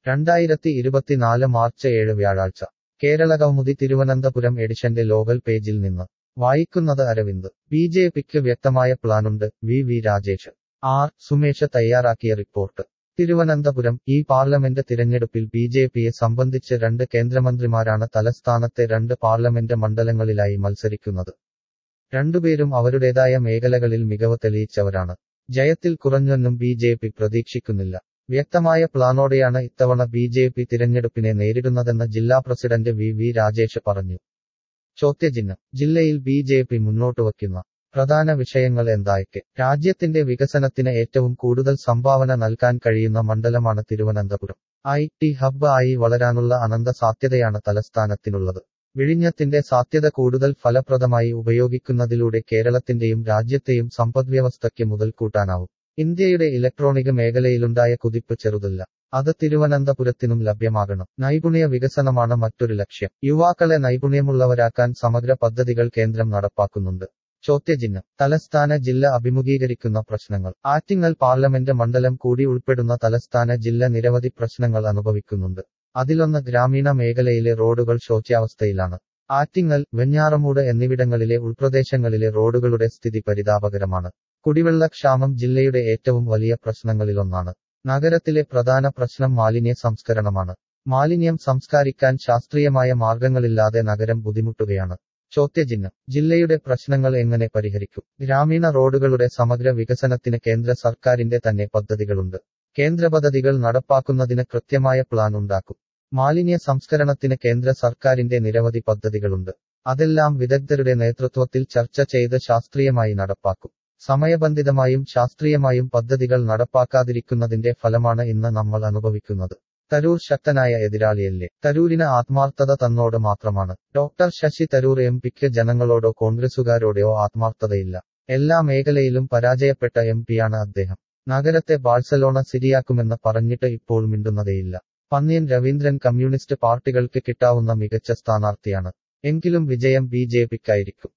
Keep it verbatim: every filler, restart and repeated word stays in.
രണ്ടായിരത്തി ഇരുപത്തിനാല് മാർച്ച് ഏഴ് വ്യാഴാഴ്ച കേരളകൗമുദി തിരുവനന്തപുരം എഡിഷന്റെ ലോകൽ പേജിൽ നിന്ന് വായിക്കുന്നത് അരവിന്ദ്. ബി ജെ പിക്ക് വ്യക്തമായ പ്ലാനുണ്ട്, V V Rajesh. R Sumesh തയ്യാറാക്കിയ റിപ്പോർട്ട്. തിരുവനന്തപുരം. ഈ പാർലമെന്റ് തിരഞ്ഞെടുപ്പിൽ ബി ജെ പിയെ സംബന്ധിച്ച് രണ്ട് കേന്ദ്രമന്ത്രിമാരാണ് തലസ്ഥാനത്തെ രണ്ട് പാർലമെന്റ് മണ്ഡലങ്ങളിലായി മത്സരിക്കുന്നത്. രണ്ടുപേരും അവരുടേതായ മേഖലകളിൽ മികവ് തെളിയിച്ചവരാണ്. ജയത്തിൽ കുറഞ്ഞൊന്നും ബി ജെ പി പ്രതീക്ഷിക്കുന്നില്ല. വ്യക്തമായ പ്ലാനോടെയാണ് ഇത്തവണ ബി ജെ പി തിരഞ്ഞെടുപ്പിനെ നേരിടുന്നതെന്ന് ജില്ലാ പ്രസിഡന്റ് വി വി രാജേഷ് പറഞ്ഞു. ചോദ്യചിഹ്നം. ജില്ലയിൽ ബി ജെ പി മുന്നോട്ടുവയ്ക്കുന്ന പ്രധാന വിഷയങ്ങൾ എന്തായൊക്കെ? രാജ്യത്തിന്റെ വികസനത്തിന് ഏറ്റവും കൂടുതൽ സംഭാവന നൽകാൻ കഴിയുന്ന മണ്ഡലമാണ് തിരുവനന്തപുരം. ഐ ടി ഹബ്ബ് ആയി വളരാനുള്ള അനന്ത സാധ്യതയാണ് തലസ്ഥാനത്തിനുള്ളത്. വിഴിഞ്ഞത്തിന്റെ സാധ്യത കൂടുതൽ ഫലപ്രദമായി ഉപയോഗിക്കുന്നതിലൂടെ കേരളത്തിന്റെയും രാജ്യത്തെയും സമ്പദ്വ്യവസ്ഥയ്ക്ക് മുതൽക്കൂട്ടാനാവും. ഇന്ത്യയുടെ ഇലക്ട്രോണിക് മേഖലയിലുണ്ടായ കുതിപ്പ് ചെറുതല്ല. അത് തിരുവനന്തപുരത്തിനും ലഭ്യമാകണം. നൈപുണ്യ വികസനമാണ് മറ്റൊരു ലക്ഷ്യം. യുവാക്കളെ നൈപുണ്യമുള്ളവരാക്കാൻ സമഗ്ര പദ്ധതികൾ കേന്ദ്രം നടപ്പാക്കുന്നുണ്ട്. ചോദ്യചിഹ്നം. തലസ്ഥാന ജില്ല അഭിമുഖീകരിക്കുന്ന പ്രശ്നങ്ങൾ. ആറ്റിങ്ങൽ പാർലമെന്റ് മണ്ഡലം കൂടി ഉൾപ്പെടുന്ന തലസ്ഥാന ജില്ല നിരവധി പ്രശ്നങ്ങൾ അനുഭവിക്കുന്നുണ്ട്. അതിലൊന്ന് ഗ്രാമീണ മേഖലയിലെ റോഡുകൾ ശോച്യാവസ്ഥയിലാണ്. ആറ്റിങ്ങൽ, വെഞ്ഞാറമൂട് എന്നിവിടങ്ങളിലെ ഉൾപ്രദേശങ്ങളിലെ റോഡുകളുടെ സ്ഥിതി പരിതാപകരമാണ്. കുടിവെള്ളക്ഷാമം ജില്ലയുടെ ഏറ്റവും വലിയ പ്രശ്നങ്ങളിലൊന്നാണ്. നഗരത്തിലെ പ്രധാന പ്രശ്നം മാലിന്യ സംസ്കരണമാണ്. മാലിന്യം സംസ്കരിക്കാൻ ശാസ്ത്രീയമായ മാർഗങ്ങളില്ലാതെ നഗരം ബുദ്ധിമുട്ടുകയാണ്. ചോദ്യചിഹ്നം. ജില്ലയുടെ പ്രശ്നങ്ങൾ എങ്ങനെ പരിഹരിക്കും? ഗ്രാമീണ റോഡുകളുടെ സമഗ്ര വികസനത്തിന് കേന്ദ്ര സർക്കാരിന്റെ തന്നെ പദ്ധതികളുണ്ട്. കേന്ദ്ര പദ്ധതികൾ നടപ്പാക്കുന്നതിന് കൃത്യമായ പ്ലാൻ ഉണ്ടാക്കും. മാലിന്യ സംസ്കരണത്തിന് കേന്ദ്ര സർക്കാരിന്റെ നിരവധി പദ്ധതികളുണ്ട്. അതെല്ലാം വിദഗ്ധരുടെ നേതൃത്വത്തിൽ ചർച്ച ചെയ്ത് ശാസ്ത്രീയമായി നടപ്പാക്കും. സമയബന്ധിതമായും ശാസ്ത്രീയമായും പദ്ധതികൾ നടപ്പാക്കാതിരിക്കുന്നതിന്റെ ഫലമാണ് ഇന്ന് നമ്മൾ അനുഭവിക്കുന്നത്. തരൂർ ശക്തനായ എതിരാളിയല്ലേ? തരൂരിന് ആത്മാർത്ഥത തന്നോട് മാത്രമാണ്. ഡോക്ടർ ശശി തരൂർ എം പിക്ക് ജനങ്ങളോടോ കോൺഗ്രസുകാരോടെയോ ആത്മാർത്ഥതയില്ല. എല്ലാ മേഖലയിലും പരാജയപ്പെട്ട എം പിയാണ് അദ്ദേഹം. നഗരത്തെ ബാഴ്സലോണ സിറ്റിയാക്കുമെന്ന് പറഞ്ഞിട്ട് ഇപ്പോൾ മിണ്ടുന്നതേയില്ല. പന്ന്യൻ രവീന്ദ്രൻ കമ്മ്യൂണിസ്റ്റ് പാർട്ടികൾക്ക് കിട്ടാവുന്ന മികച്ച സ്ഥാനാർത്ഥിയാണ്. എങ്കിലും വിജയം ബി ജെ പിക്കായിരിക്കും.